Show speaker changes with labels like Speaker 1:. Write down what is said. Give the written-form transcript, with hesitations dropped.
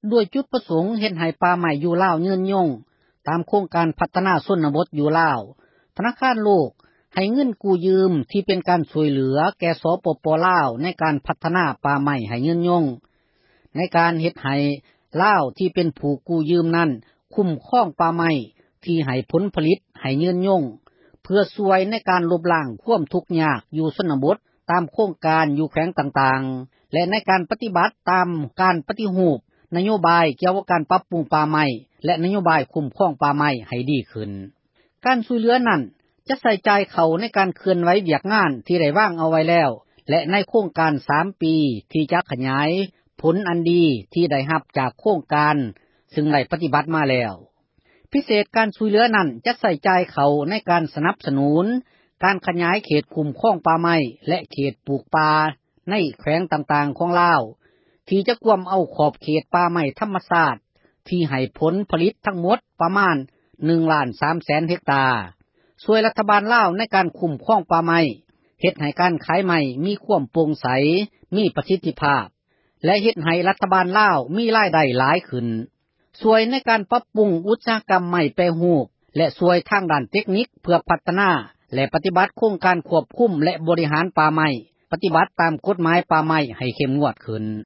Speaker 1: ด้วยจุดประสงค์เฮ็ดให้ป่าไม้อยู่ลาวยืนยงตามโครงการพัฒนาชนบทอยู่ลาวธนาคารโลกให้เงินกู้ยืมที่เป็นการช่วยเหลือแก่สปป.ลาวในการพัฒนาป่าไม้ให้ยืนยงในการเฮ็ดให้ลาวที่เป็นผู้กู้ยืมนั้นคุ้มครองป่าไม้ที่ให้ผลผลิตให้ยืนยงเพื่อช่วยในการลบล้างความทุกข์ยากอยู่ชนบทตามโครงการอยู่แขวงต่างๆและในการปฏิบัติตามการปฏิรูปนโยบายเกี่ยวกับการปรับปรุงป่าไม้และนโยบายคุ้มครองป่าไม้ให้ดีขึ้นการช่วยเหลือนั้นจะใส่ใจเขาในการเคลื่อนไหวเวียกงานที่ได้วางเอาไว้แล้วและในโครงการ3ปีที่จะขยายผลอันดีที่ได้รับจากโครงการซึ่งได้ปฏิบัติมาแล้วพิเศษการช่วยเหลือนั้นจะใส่ใจเขาในการสนับสนุนการขยายเขตคุ้มครองป่าไม้และเขตปลูกป่าในแขวงต่างๆของลาวที่จะกวมเอาขอบเขตป่าไม้ธรรมชาติที่ให้ผลผลิตทั้งหมดประมาณ 1,300,000 เฮกตาร์ช่วยรัฐบาลลาวในการคุ้มครองป่าไม้เฮ็ดให้การขายไม้มีความโปร่งใสมีประสิทธิภาพและเฮ็ดให้รัฐบาลลาวมีรายได้หลายขึ้นช่วยในการปรับปรุงอุตสาหกรรมไม้แปรรูปและช่วยทางด้านเทคนิคเพื่อพัฒนาและปฏิบัติโครงการควบคุมและบริหารป่าไม้ปฏิบัติตามกฎหมายป่าไม้ให้เข้มงวดขึ้น